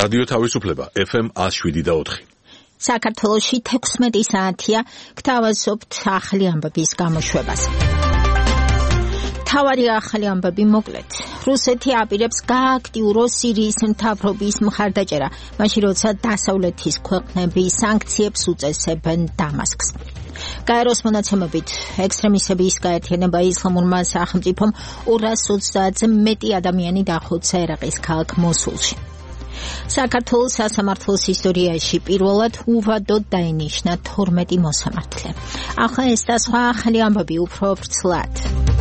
რადიო თავისუფლება FM 107.4. საქართველოში 16 საათია გთავაზობთ ახალი ამბების გამოშვებას. თავარი ახალი ამბები მოკლედ. რუსეთი აპირებს გააქტიუროს სირიის მთავრობის მხარდაჭერა, მაშინ როცა დასავლეთის ქვეყნები სანქციებს უწესებენ დამასკს. გაეროს მონაცემებით ექსტრემისტების გაერთიანება ისლამურმა სახელმწიფომ 230-ზე მეტი ადამიანი დახოცა ერაყის ქალაქ მოსულში. საქართველოს სასამართლოს ისტორიაში პირველად უვადოდ დაინიშნა 12 მოსამართლე. ახლა ეს და სხვა ახალი ამბები უფრო ვრცლად.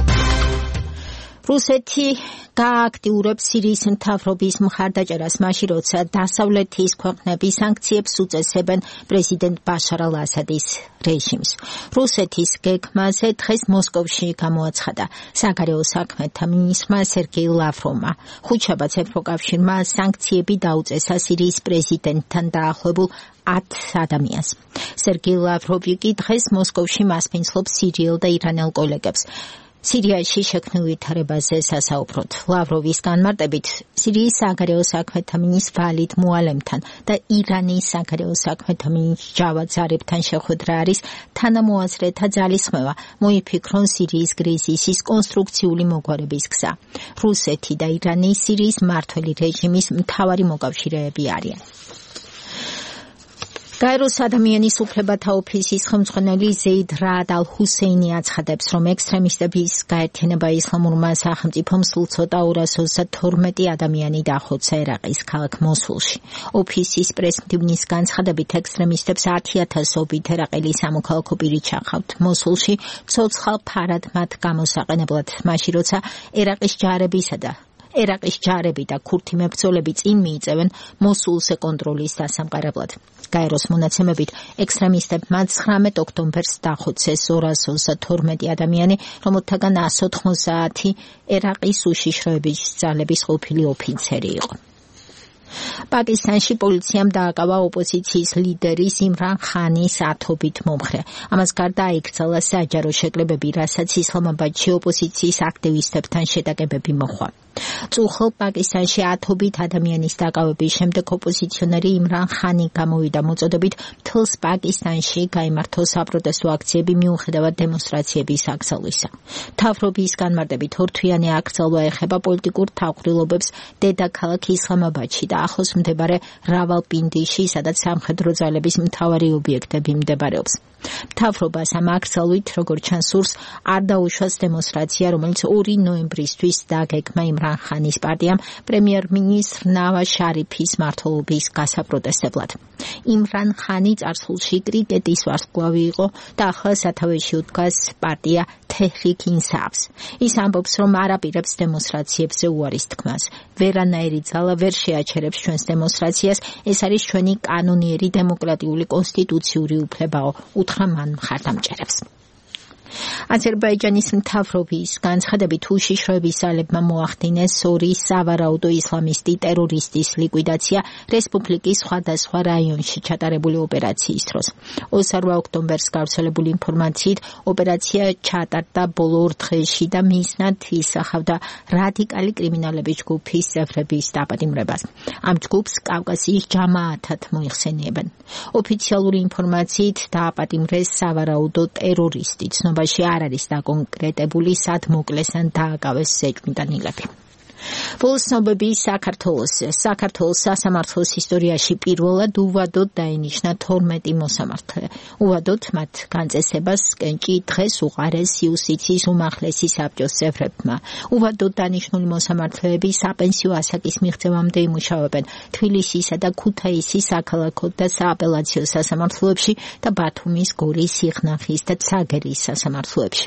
რუსეთი გააქტიურებს სირიის მთავრობის მხარდაჭერას, მაშინ როცა დასავლეთის ქვეყნები სანქციებს უწესებენ პრეზიდენტ ბაშარ ალ-ასადის რეჟიმს. რუსეთის გეგმაზე დღეს მოსკოვში გამოაცხადა საგარეო საქმეთა მინისტრმა სერგეი ლავროვმა. ხუთშაბათს ევროკავშირმა სანქციები დაუწესა სირიის პრეზიდენტთან დაახლოებულ 10 ადამიანს. სერგეი ლავროვი კი დღეს მოსკოვში მასპინძლობს სირიელ და ირანელ კოლეგებს. სირიაში შექმნილ ვითარებაზე სასაუბროთ. ლავროვის განმარტებით, სირიის საგარეო საქმეთა მინისტრ ვალიდ მუალემთან და ირანის საგარეო საქმეთა მინისტრ ჯავად ზარიფთან შეხვედრა არის თანამოაზრეთა ძალისხმევა, მოიფიქრონ სირიის კრიზისის კონსტრუქციული მოგვარების გზა. რუსეთი და ირანი სირიის მმართველი რეჟიმის მთავარი მოკავშირეები არიან. გაეროს ადამიანის უფლებათა ოფისის ხელმძღვანელი ზეიდ რაად ალ-ჰუსეინი აცხადებს, რომ ექსტრემისტების გაერთიანება ისლამურმა სახელმწიფომ სულ ცოტა 232 ადამიანი დახოცა ერაყის ქალაქ მოსულში. ოფისის პრესმდივნის განცხადებით, ექსტრემისტებს 10,000-ობით ერაყელი სამოქალაქო პირი ჩახავთ მოსულში, ცოცხალ ფარად მათ გამოსაყენებლად, მაშინ როცა ერაყის ჯარები და ქურთი მებრძოლები წინ მიიწევენ მოსულზე კონტროლის დასამყარებლად. გაეროს მონაცემებით, ექსტრემისტებმა 19 ოქტომბერს დახოცეს 232 ადამიანი, რომელთაგან 190 ერაყის უშიშროების ძალების ყოფილი ოფიცერი იყო. პაკისტანში პოლიციამ დააკავა ოპოზიციის ლიდერის იმრან ხანის ათობით მომხრე. ამას გარდა აიკრძალა საჯარო შეკრებები, რასაც ისლამაბადში ოპოზიციის აქტივისტებთან შეტაკებები მოჰყვა. წუხელ პაკისტანში ათობით ადამიანის დაკავების შემდეგ ოპოზიციონერი იმრან ხანი გამოვიდა მოწოდებით მთელს პაკისტანში გაიმართოს საპროტესტო აქციები მიუხედავად დემონსტრაციების აკრძალვისა. მთავრობის განმარტებით ორთვიანი აკრძალვა ეხება პოლიტიკურ თავყრილობებს დედაქალაქ ისლამაბადში და ახლოს მდებარე რავალპინდიში, სადაც სამხედრო ძალების მთავარი ობიექტები მდებარეობს. მთავრობას ამ აკრძალვით, როგორც ჩანს, სურს არ დაუშვას დემონსტრაცია, რომელიც 2 ნოემბრისთვის დაგეგმა იმრან ხანის პარტიამ პრემიერ-მინისტრ ნავაზ შარიფის მმართველობის გასაპროტესტებლად. იმრან ხანი წარსულში კრიკეტის ვარსკვლავი იყო და ახლა სათავეში უდგას პარტია თეჰრიკ ინსაფს. ის ამბობს, რომ არ აპირებს დემონსტრაციებზე უარის თქმას. ვერანაირი ძალა ვერ შეაჩერებს ჩვენს დემონსტრაციას, ეს არის ჩვენი კანონიერი დემოკრატიული კონსტიტუციური უფლებაო, უთხრა მან მხარდამჭერებს. აზერბაიჯანის მთავრობის განცხადებით, უშიშროების ძალებმა მოახდინეს 2 სავარაუდო ისლამისტი ტერორისტის ლიკვიდაცია რესპუბლიკის სხვადასხვა რაიონში ჩატარებული ოპერაციის დროს. 28 ოქტომბერს გავრცელებული ინფორმაციით, ოპერაცია ჩატარდა ბოლო 2 დღეში და მიზნად ისახავდა რადიკალი კრიმინალების ჯგუფის წევრების დაპატიმრებას. ამ ჯგუფს კავკასიის ჯამაათად მოიხსენიებენ. ოფიციალური ინფორმაციით დააპატიმრეს სავარაუდო ტერორისტი. ცნობაში არ არის დაკონკრეტებული, სად მოკლეს ან დააკავეს ზეჭვმიტანილები. ბოლოსნობები საქართველოს სასამართლოს ისტორიაში პირველად უვადოდ დაინიშნა 12 მოსამართლე. უვადოდ მათ განწესებას კენჭი დღეს უყარეს იუსტიციის უმაღლესი საბჭოს წევრებმა. უვადოდ დანიშნული მოსამართლეები საპენსიო ასაკის მიღწევამდე იმუშავებენ თბილისისა და ქუთაისის საქალაქო და სააპელაციო სასამართლოებში და ბათუმის, გორის, სიხნახის და ცაგერის სასამართლოებში.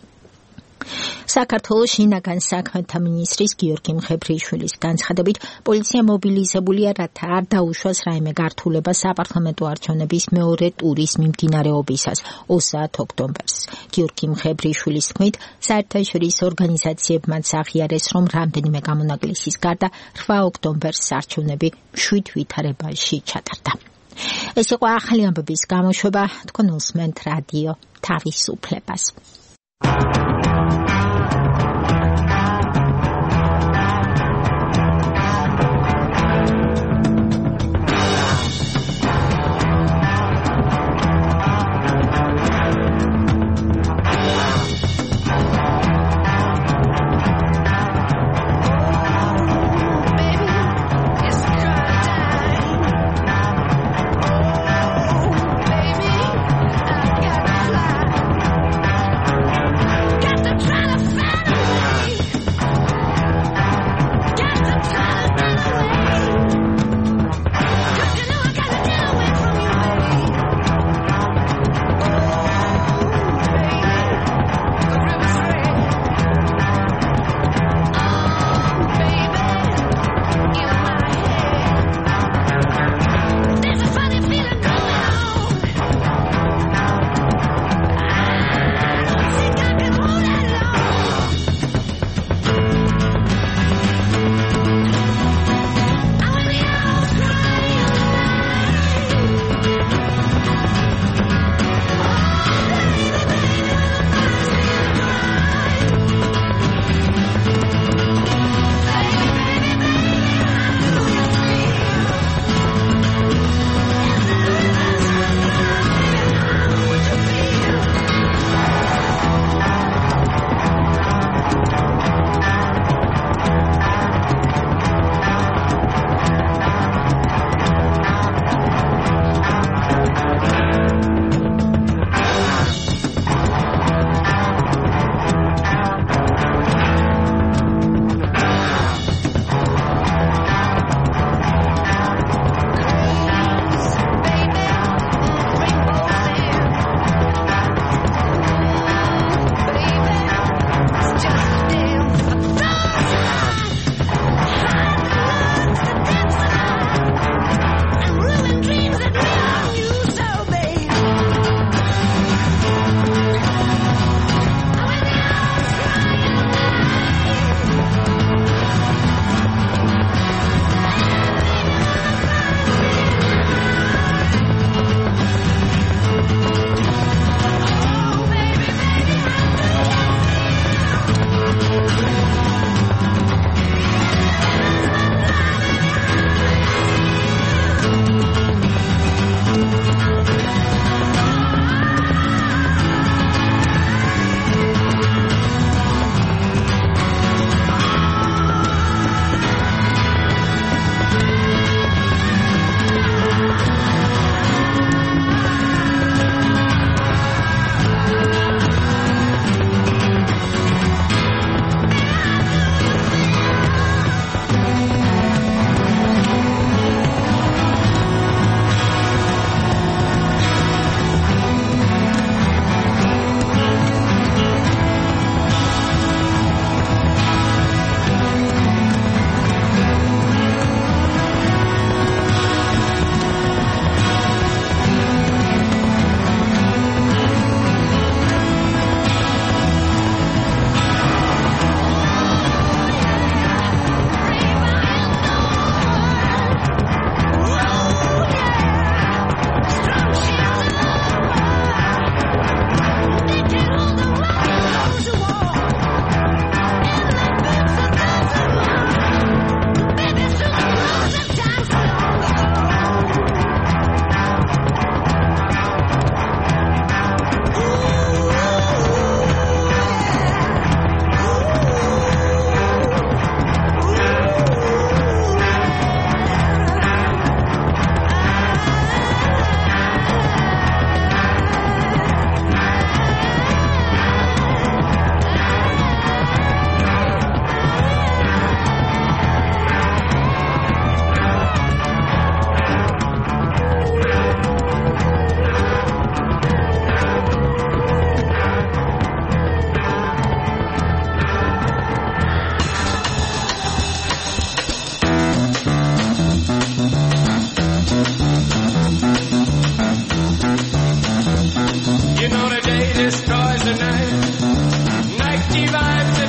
საქართველოს შინაგან საქმეთა მინისტრის გიორგი მხებრიშვილის განცხადებით, პოლიცია მობილიზებულია, რათა არ დაუშვას რაიმე გართულება საპარლამენტო არჩევნების მეორე ტურის მიმდინარეობისას 30 ოქტომბერს. გიორგი მხებრიშვილის თქმით, საერთაშორისო ორგანიზაციებმაც აღიარეს, რომ რამდენიმე გამონაკლისის გარდა 8 ოქტომბერს არჩევნები 7 ვითარებაში ჩატარდა. ეს იყო ახალი ამბების გამოშვება, თქვენ უსმენთ რადიო თავისუფლებას.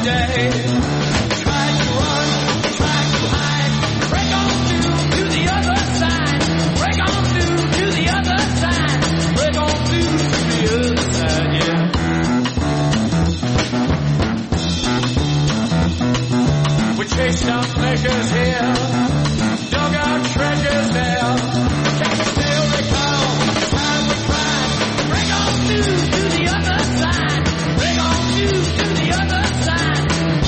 day. Try to run, try to hide. Break on through to the other side. Break on through to the other side. Break on through to the other side, yeah. We chased our pleasures here, dug our treasures there. Can't still recall the time we cried. Break on through to the other side. Break on through to the other side.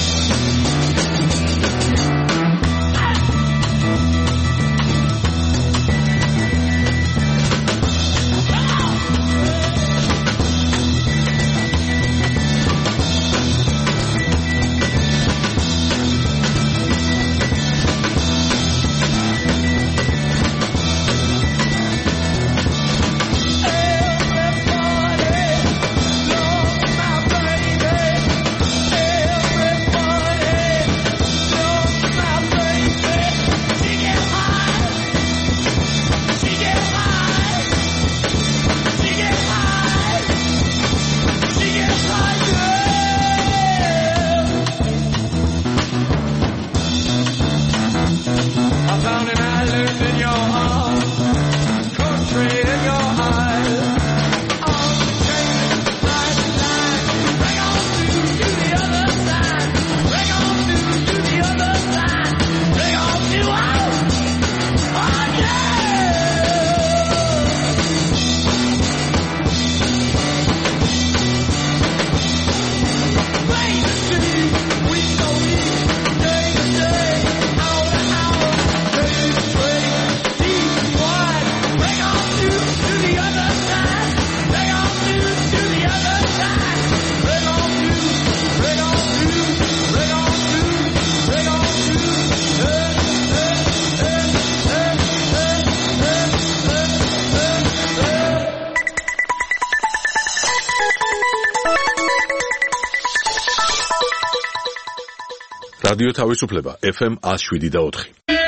რადიო თავისუფლება FM 107.4.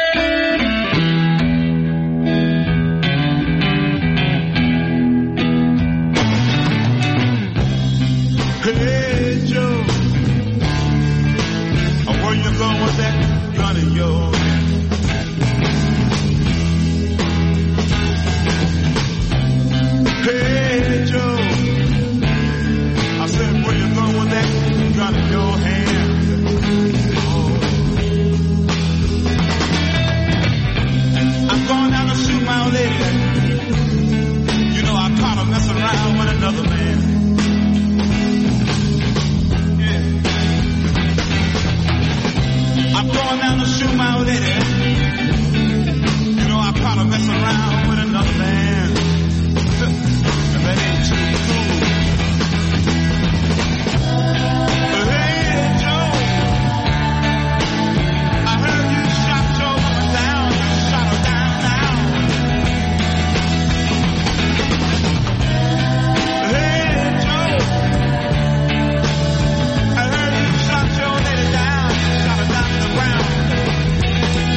Hey Joe, where you going with that gun of yours? Hey Joe, I said where you going with that gun in your hand? I'm going down to shoot my old lady. You know I caught her messing around with another man. I'm going down to shoot my old lady. You know I caught her messing around with another man. And that ain't too cool. Hey Joe, I heard you shot your woman down. You shot her down. Hey Joe, I heard you shot your lady down. You shot her down to the ground.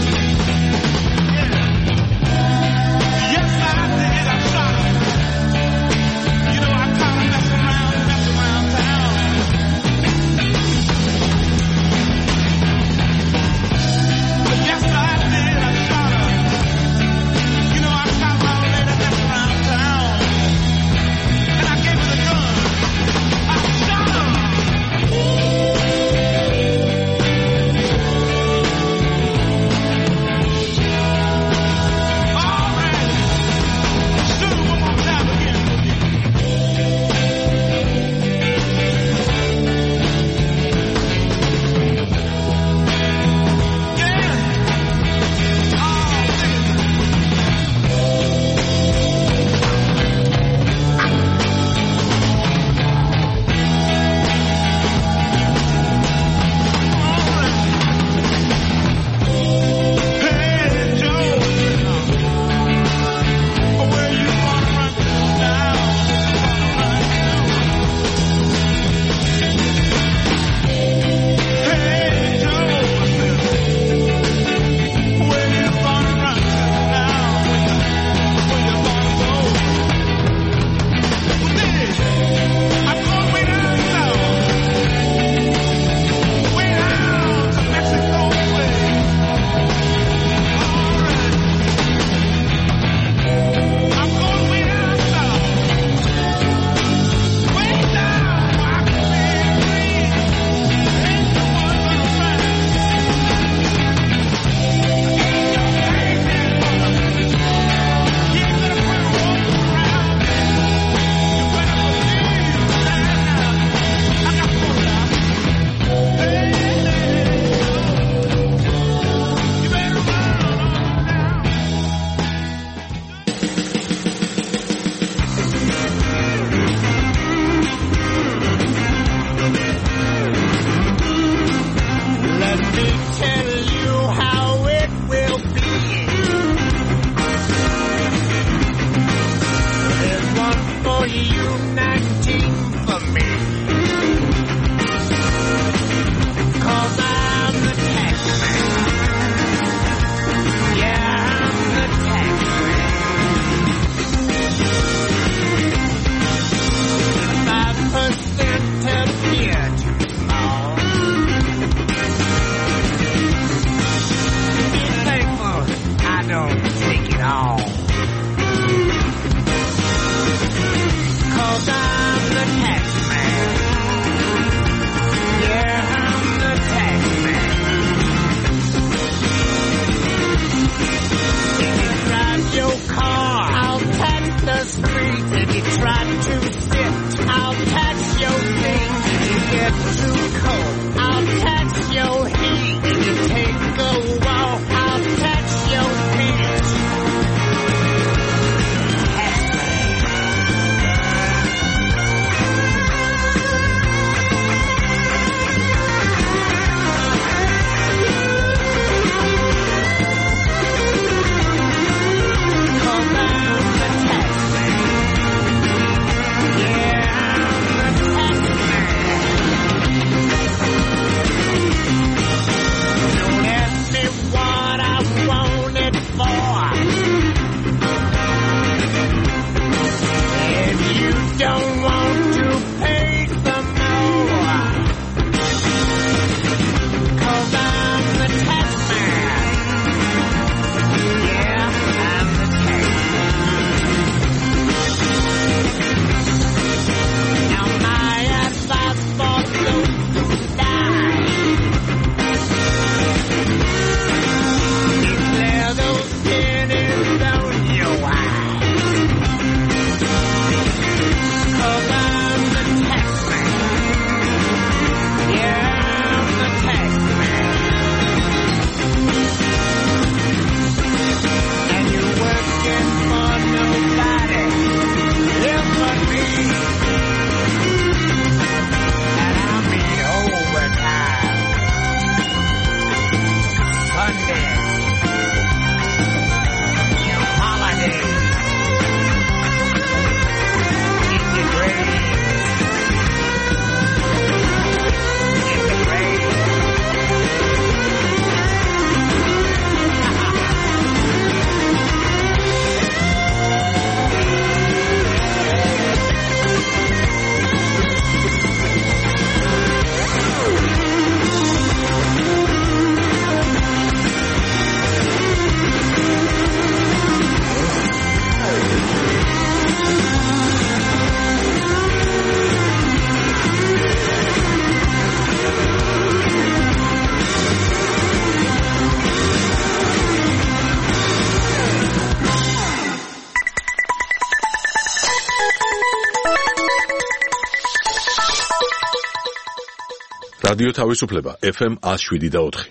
რადიო თავისუფლება FM 107.4.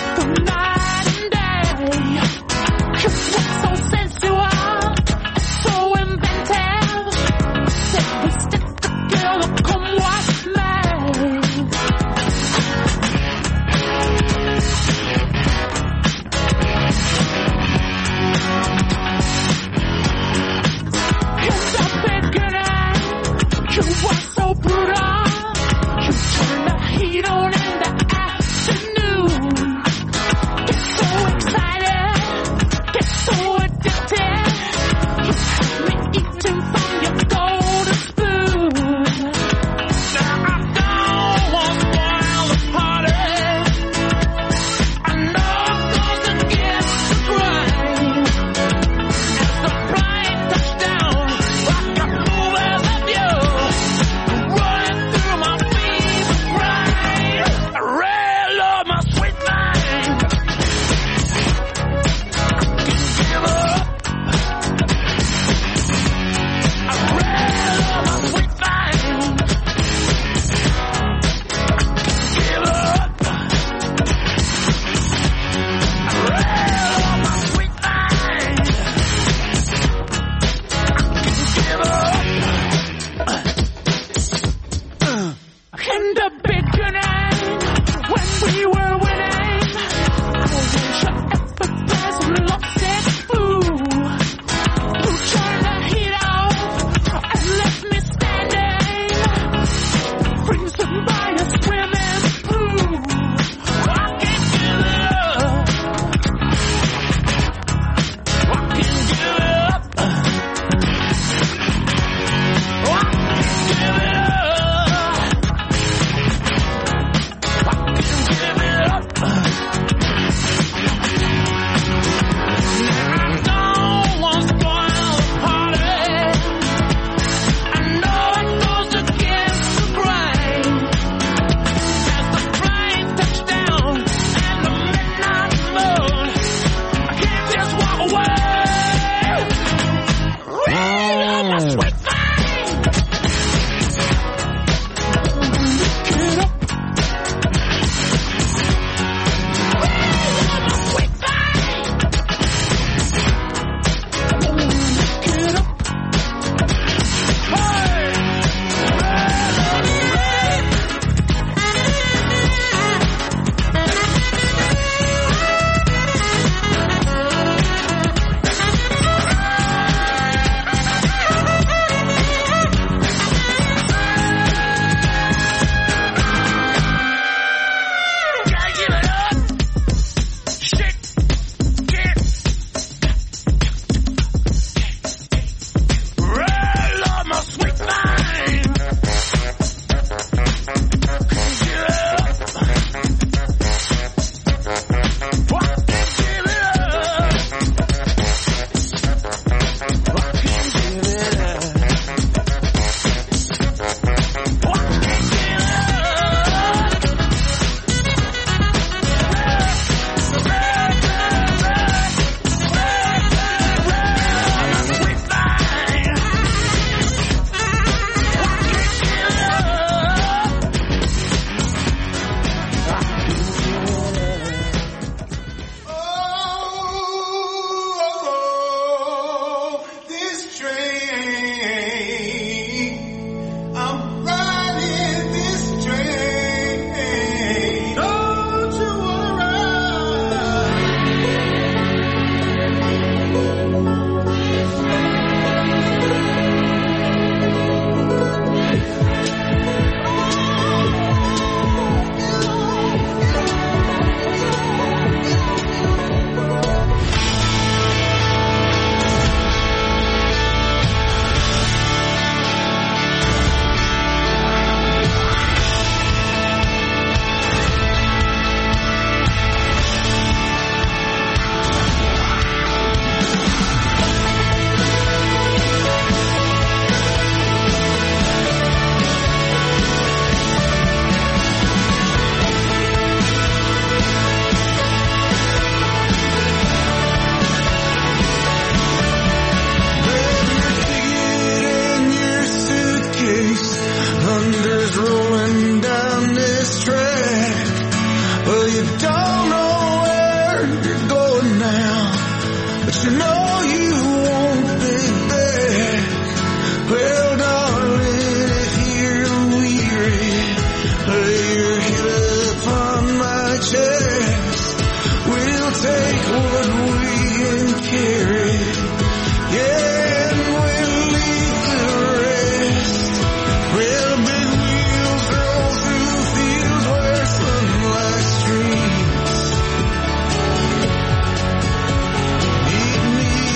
So sensual, so but you know you won't be back. Well, darling, if you're weary, lay your head upon my chest. We'll take what we can carry, yeah, and we'll leave the rest. Well, big wheels roll through fields where sunlight streams. Meet me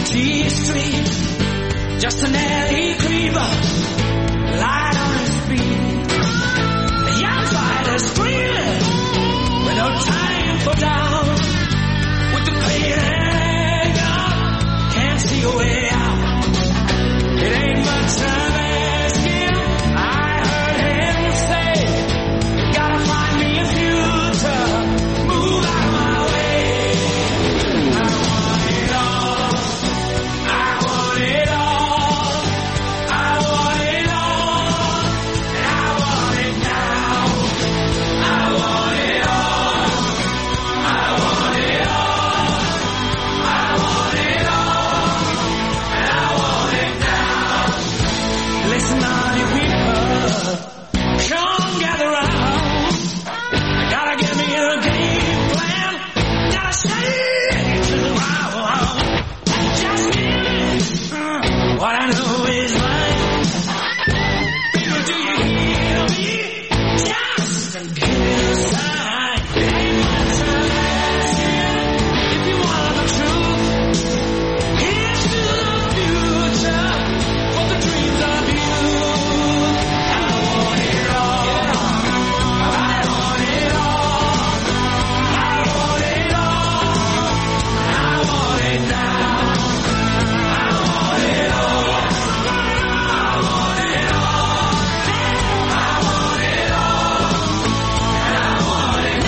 T Street, just an alley creeper, light on his feet. A young fighter screaming with no time for down. With the pain hang up, can't see a way out. It ain't much time asking. I heard him say, gotta find me a future, move out of my way. I want it all. I want it all. I want it all. And I want it now. I want it all. I want it all. I want it all. And I want it now. Listen, all you people, come gather round. Gotta give me a game plan. Gotta shake it to the ground. Just give me what I know is right. People, do you hear me? Just give me a sign. It ain't much time asking. If you want the truth, here's to the future for the dreams of you. I want it all. I want it all. I want it all. I want it now. I want it all. I want it all. I want it all. And I want it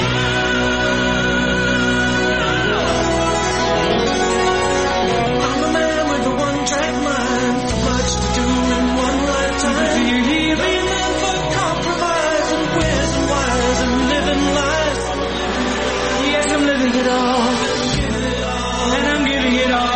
now. I'm a man with a one-track mind. Much to do in one lifetime. Being man for compromise and where's and why's and living life. Yes, I'm living it all. And I'm giving it all.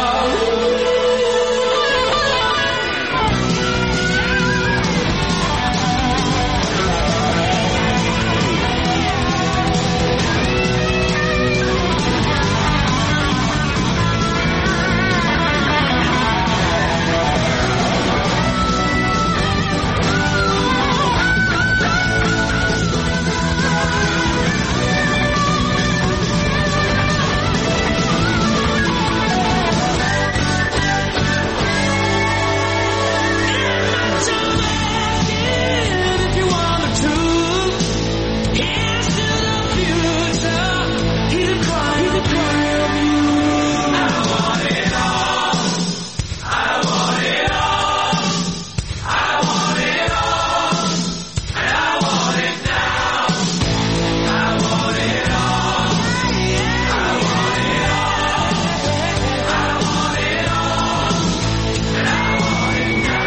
If you want the truth, here's to the future. He's a cry of you. I want it all. I want it all. I want it all. And I want it now. I want it all. I want it all. I want it all. And I want it now.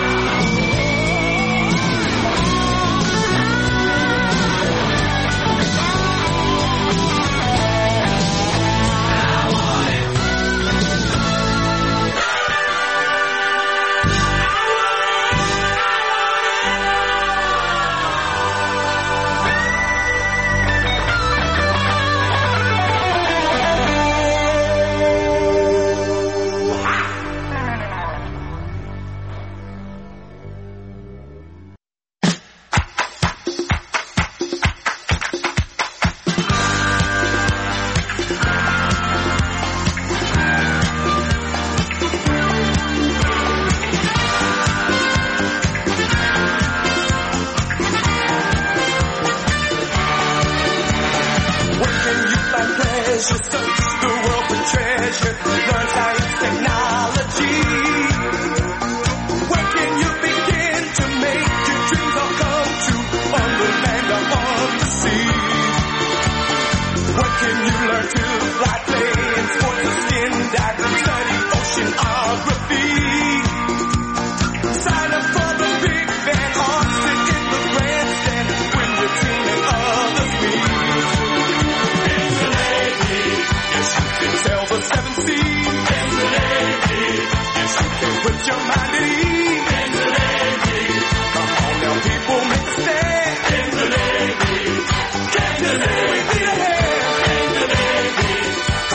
Where can you find pleasure? Search the world for treasure. Learn science, technology. Where can you begin to make your dreams all come true? On the land or on the sea. Where can you learn to fly, play in sports or skin diving, study oceanography? Sign up for the big band or sit in the grandstand when you're dreaming of the speed. Yes, you can sail the seven seas. Yes, you can put your mind at ease. Come on now, people, make a stand. Can't you see we need a hand?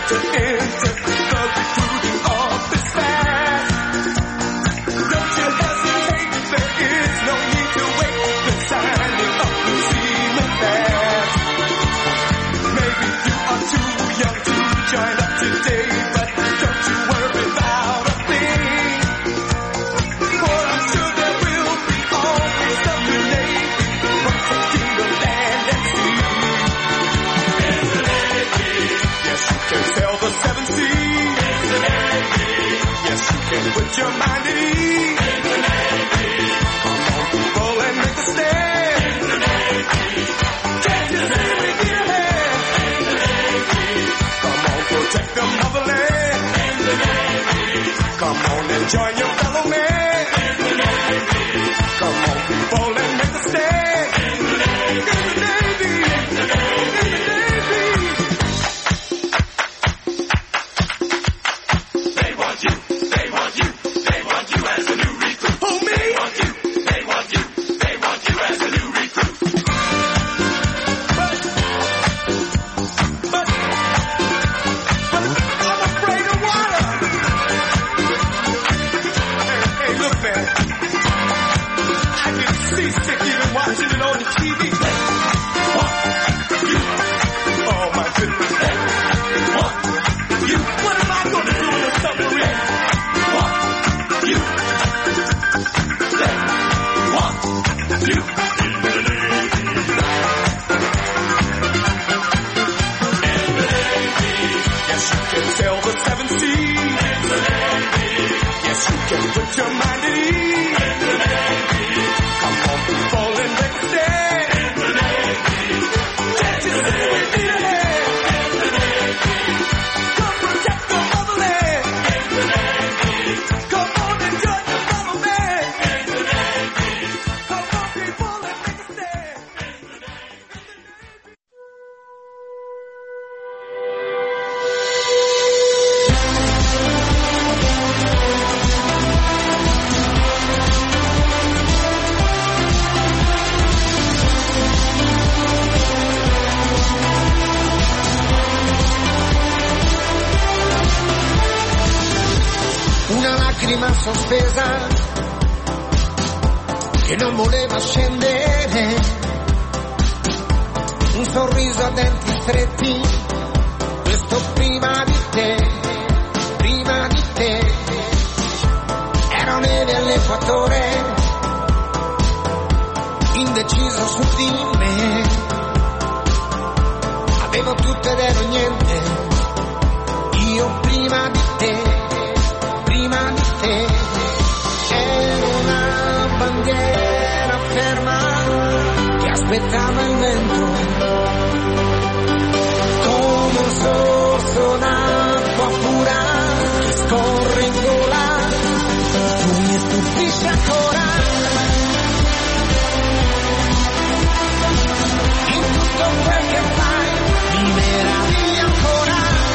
to enter the recruiting office fast. Don't you hesitate, there is no need to wait. The signing up will seem fast. Maybe you are too young to join up today, but don't you worry about a thing. For I'm sure there will be always something late protecting the land and sea. In the Navy, yes, you can sail the seven seas. In the Navy, yes, you can put your mind at ease. In the Navy, come on, people, and make a stand. In the Navy, can't you see we need a hand? In the Navy, come on, protect the motherland. In the Navy, come on and join your fellow man. In the Navy, come on, people, and make a stand. In the Navy, in the Navy, in the Navy, in the Navy. They want you, they want you, they want you as a new recruit. Who, me? They want you, they want you, they want you as a new recruit. But I'm afraid of water. Hey, look, man. I get seasick even watching it on the TV. What? You? Oh, my goodness. What? You? What am I going to do in a submarine? What? You? What? You? Yes, you can sail the seven seas. In the Navy. Yes, you can put your mind at ease. In the Navy. Come on, people, and make a stand. In the Navy. Can't you see we need a hand? In the Navy. Come protect the motherland. In the Navy. Come on and join your fellow man. In the Navy. Come on, people, and make a stand. In the Navy. Una lacrima sospesa che non voleva scendere, un sorriso a denti stretti, questo prima di te, ero neve all'equatore, indeciso su di me, avevo tutto ed ero niente, io prima di te. Era una bandiera ferma che aspettava il vento, come un sorso d'acqua pura che scorre in gola. Tu mi stupisci ancora in tutto quel che fai, mi meraviglia ancora.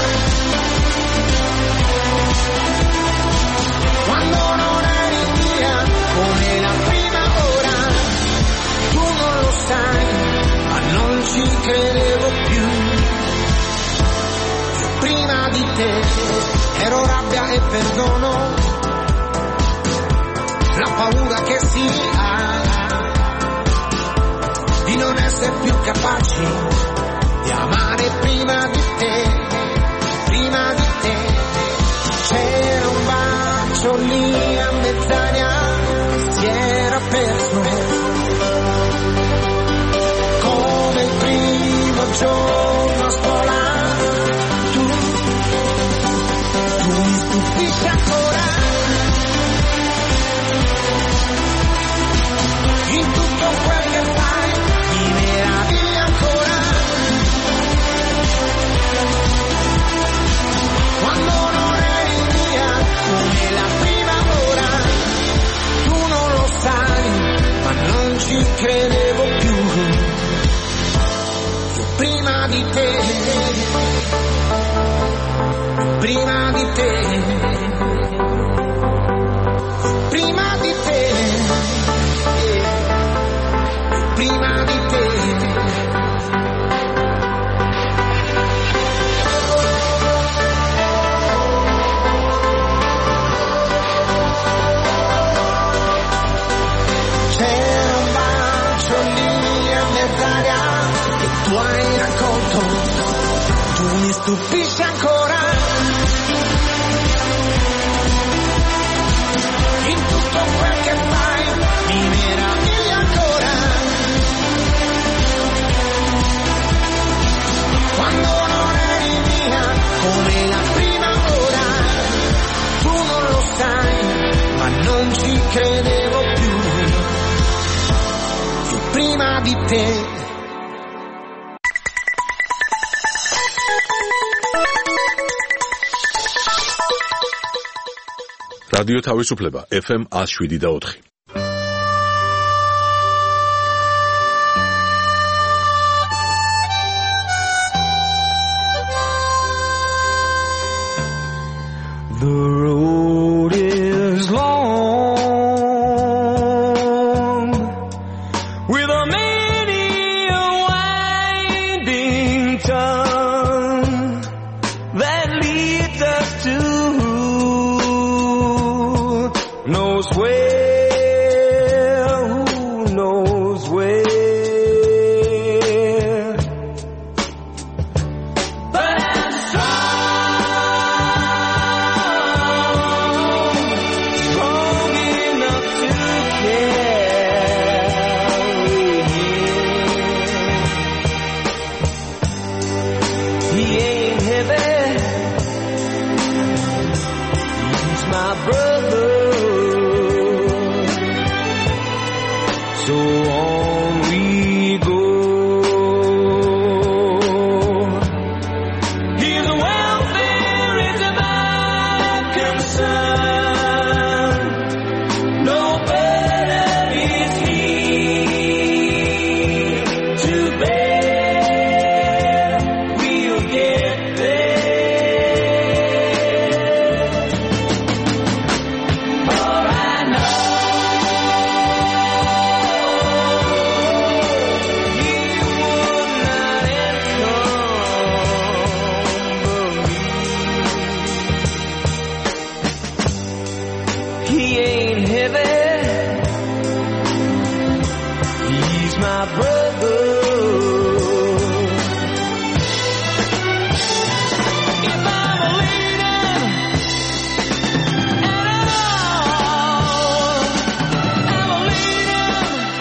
Quando non eri mia, come la prima ora, tu non lo sai, ma non ci credevo più. Io prima di te ero rabbia e perdono, la paura che si ha di non essere più capaci di amare prima di te. C'era un bacio lì a mezz'aria che si era perso, come il primo giorno a scuola. Tu mi stupisci ancora in tutto quel che fai, mi meraviglia ancora. Quando non eri mia, come la prima ora, tu non lo sai, ma non ci credevo più. Io prima di te, prima di te, prima di te, prima di te. stupisce ancora. In tutto quel che fai mi meraviglia ancora. Quando non eri mia come la prima ora, tu non lo sai, ma non ci credevo più. Io prima di te. რადიო თავისუფლება FM 107.4. The road is long with a many a winding tongue that leads us to knows where, who knows where. But I'm strong enough to carry him. He ain't heavy, he's my brother. So on we go. His welfare is my concern. No burden is he to bear. We'll get there. For I know he ain't heavy, he's my brother. If I'm a leader at all, I'm a leader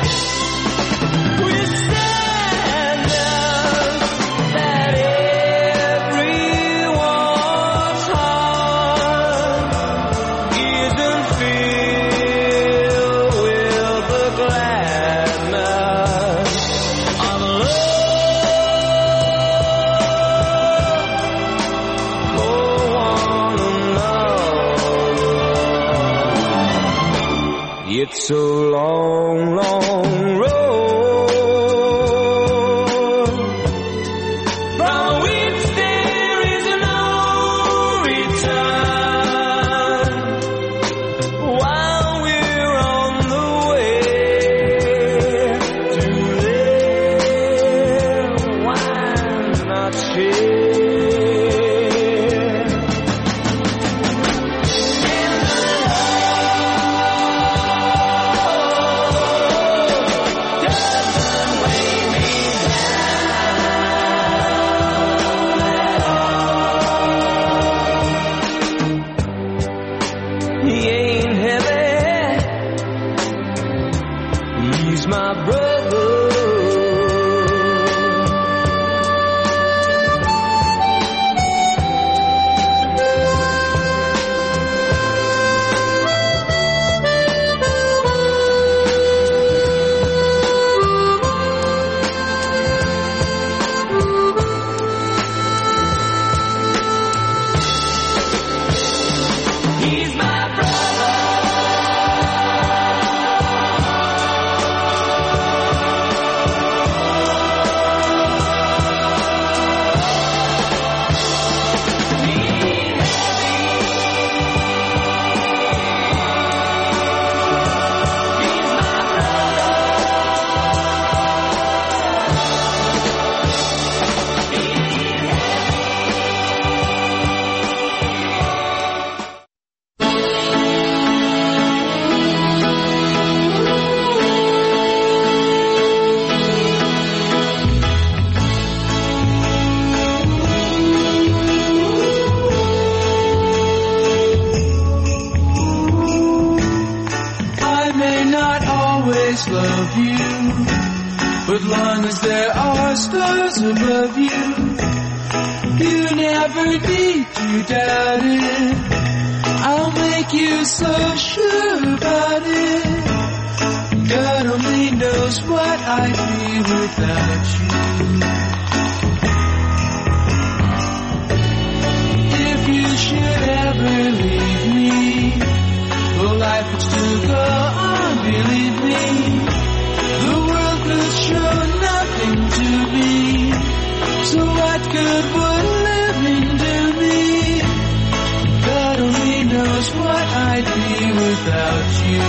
with sadness that everyone's heart isn't filled with the gladness of love for one another. It's a long, long road from which there is no return. While we're on the way to there, why not share? In the love But long as there are stars above you, you never need to doubt it. I'll make you so sure about it. God only knows what I'd be without you. If you should ever leave me, well, life would still go on, believe me. The world could show nothing to me, so what good would living do me? God only knows what I'd be without you.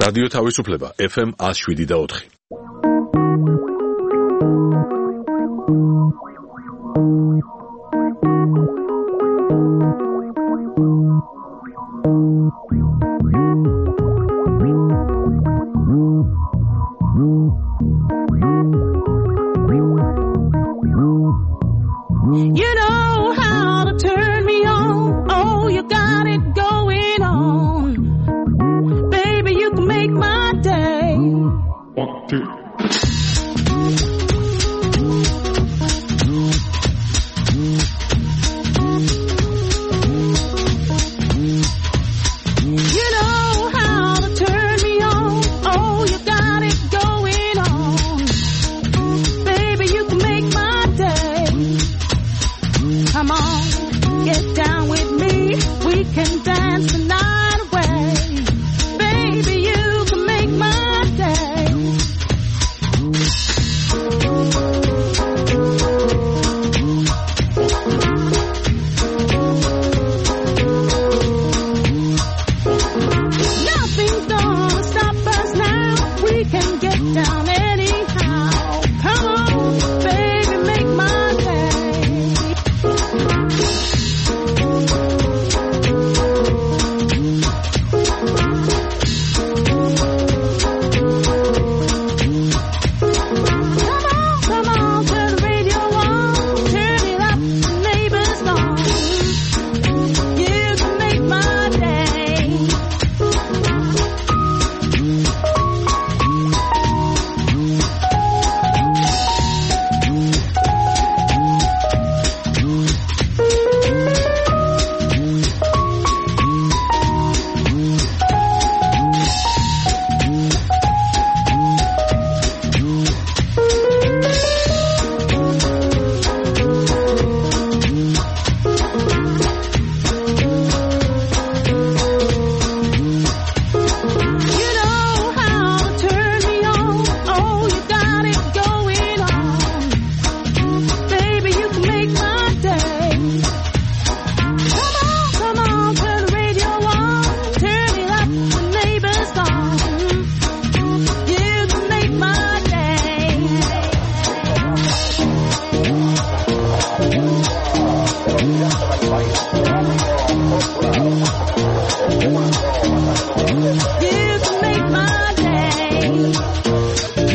რადიო თავისუფლება FM 107.4. You know how to turn me on. Oh, you got it going on. Baby, you can make my day. 1, 2. You know how to turn me on. Oh, you got it going on. Baby, you can make my day. Come on, get down with me. We can dance the night away. Baby, you can make my day. Nothing's gonna stop us now. We can get down anyhow. Come on, baby, make my day. Come on, turn the radio on. Turn it up, the neighbors on. You can make my day. You know how to turn me on. Oh, you got it going on. Baby, you can make my day. Come on, turn the radio on. Turn it up, the neighbors on. You can make my day. You can make my day.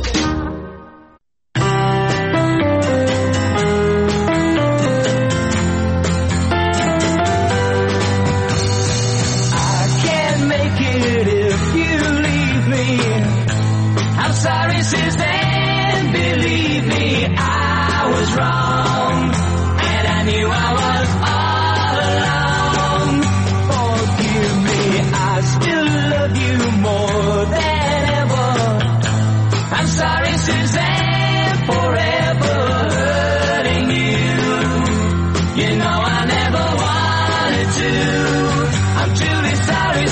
I can't make it if you leave me. I'm sorry, Suzanne, believe me, I was wrong. And I knew I was all alone. Forgive me, I still love you more than ever. I'm sorry, Suzanne, forever hurting you. You know I never wanted to. I'm truly sorry,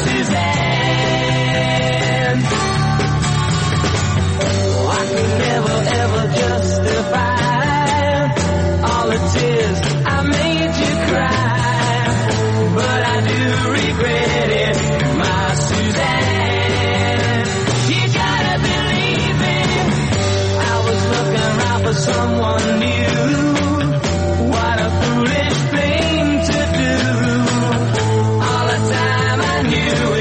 Suzanne. Oh, I could never ever justify all the tears I made you cry. But I do regret it, my Suzanne. You gotta believe me, I was looking around for someone new. What a foolish thing to do. All the time I knew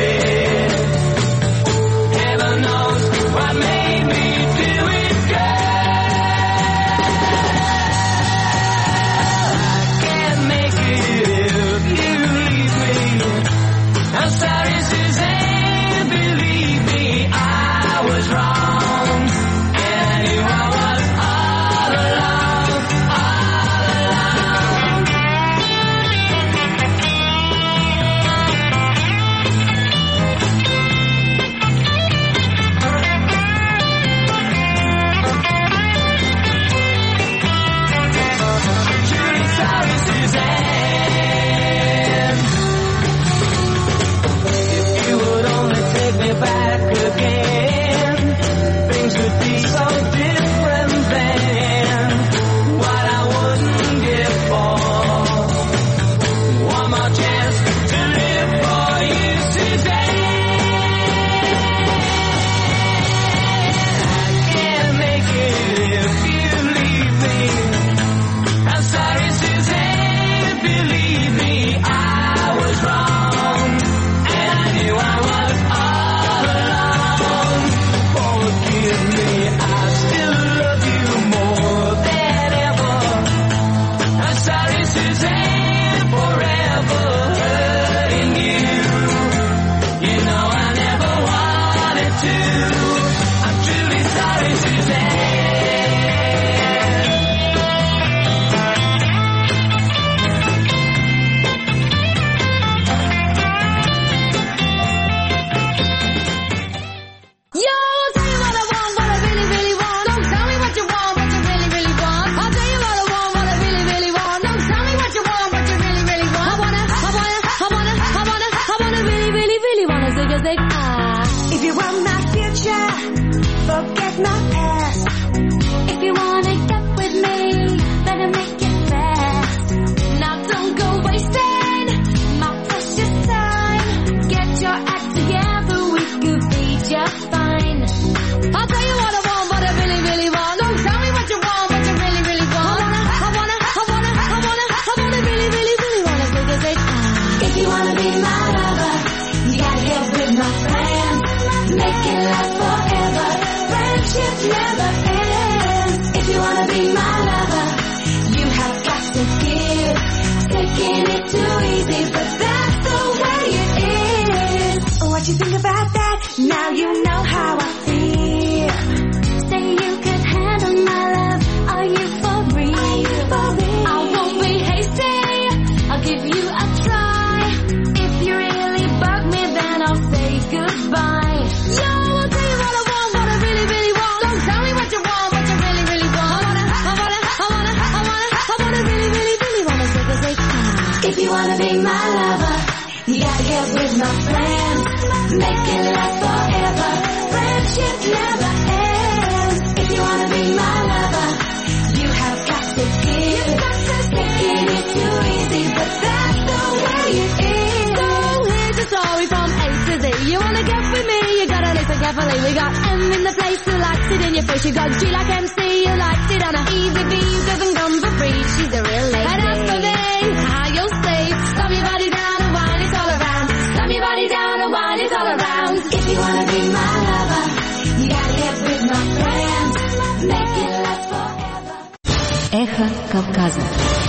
forget my past. If you wanna get with me, better make it fast. Now don't go wasting my precious time. Get your act together, we could be just fine. I'll tell you what I want, what I really, really want. Don't tell me what you want, what you really, really want. I wanna really, really, really wanna take a date. If you wanna be my lover, you gotta get with my friends. Make it last forever. Friendship never ends. If you wanna be my lover, you have got to give. Taking it too easy, but that's the way it is. What you think about that? Now you know how I feel. Say you could handle my love. Are you for real? I won't be hasty. I'll give you a try. If you really bug me, then I'll say goodbye. Yo, I'll tell you what I want, what I really, really want. Don't tell me what you want, what you really, really want. I wanna really, really, really wanna take a date. If you wanna be my lover, you gotta get with my friends. Make it last forever. Friendship never ends. If you wanna be my lover, you have got to give. Taking it too easy, but that's the way it is. So here's the story from A to Z. You wanna get with me, you gotta listen carefully. We got M in the place who likes it in your face. You got G like MC, who likes it on a easy B, doesn't come for free. She's a real lady. And as for me, how you'll stay. Stop your body down and wine it all around. Stop your body down and wine it all around. If you wanna be my lover, you gotta get with my friends. Make it last forever. Эхо Кавказа.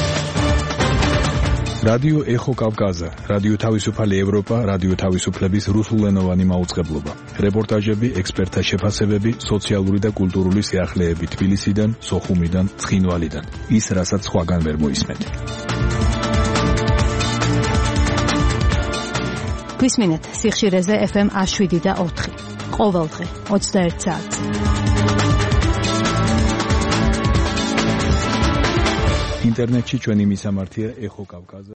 რადიო ეხო კავკაზა, რადიო თავისუფალი ევროპა, რადიო თავისუფლების რუსულენოვანი მაუწყებლობა. რეპორტაჟები, ექსპერტთა შეფასებები, სოციალური და კულტურული სიახლეები თბილისიდან, სოხუმიდან, ცხინვალიდან. ის, რასაც სხვაგან ვერ მოისმენთ. გვისმინეთ სიხშირეზე FM 107.4. ყოველდღე 21 საათს. ინტერნეტში ჩვენი მისამართია ეხო კავკაზა